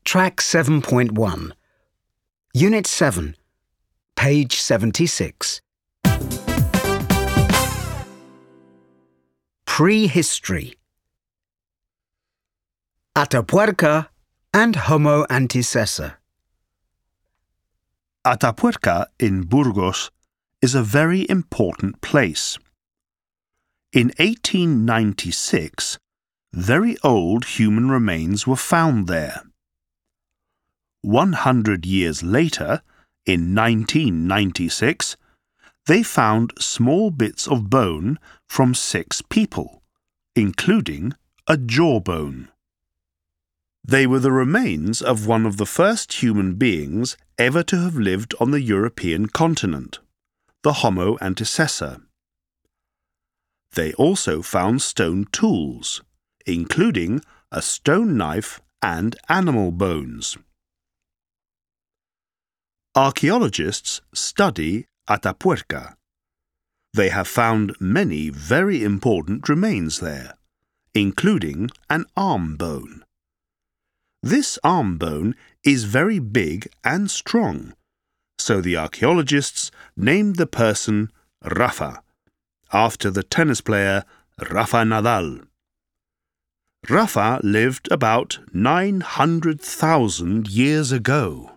Track 7.1, Unit 7, page 76. Prehistory. Atapuerca and Homo antecessor. Atapuerca in Burgos is a very important place. In 1896, very old human remains were found there. 100 years later, in 1996, they found small bits of bone from 6 people, including a jawbone. They were the remains of one of the first human beings ever to have lived on the European continent, the Homo antecessor. They also found stone tools, including a stone knife and animal bones. Archaeologists study Atapuerca. They have found many very important remains there, including an arm bone. This arm bone is very big and strong, so the archaeologists named the person Rafa, after the tennis player Rafa Nadal. Rafa lived about 900,000 years ago.